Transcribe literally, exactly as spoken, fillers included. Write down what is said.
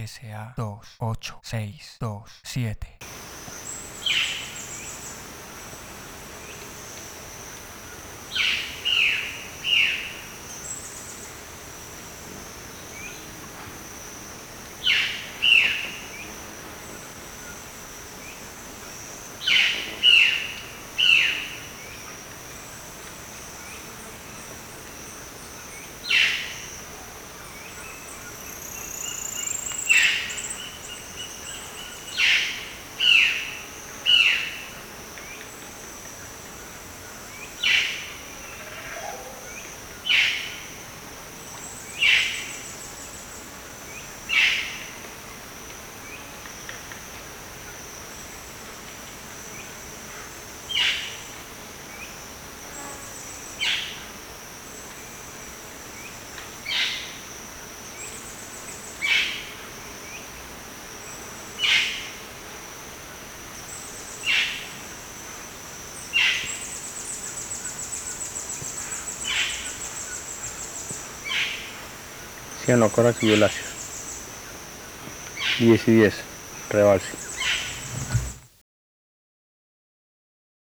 S A dos ocho seis dos siete. Sí o no, Corax y Velasio. diez y diez, rebalse.